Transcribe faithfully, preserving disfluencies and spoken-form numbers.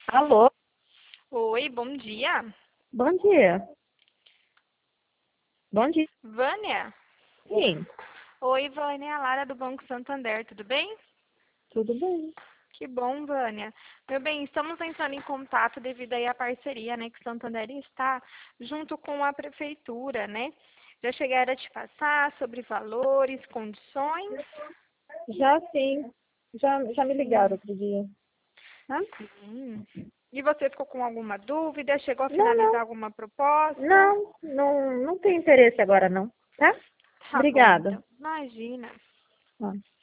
Alô, Oi, bom dia. bom dia. Bom dia. Vânia? Sim, Oi, Vânia, a Lara do Banco Santander, tudo bem? tudo bem. Que bom, Vânia. Meu bem, estamos entrando em contato devido aí à parceria, né, que o Santander está junto com a prefeitura, né? Já chegaram a te passar sobre valores, condições? Já sim, já, já me ligaram Sim, outro dia. Hã? sim. E você ficou com alguma dúvida? Chegou a Não, finalizar não, alguma proposta? não, não, não tem interesse agora não, tá? Tá bom, Obrigada. então. Imagina. Ó.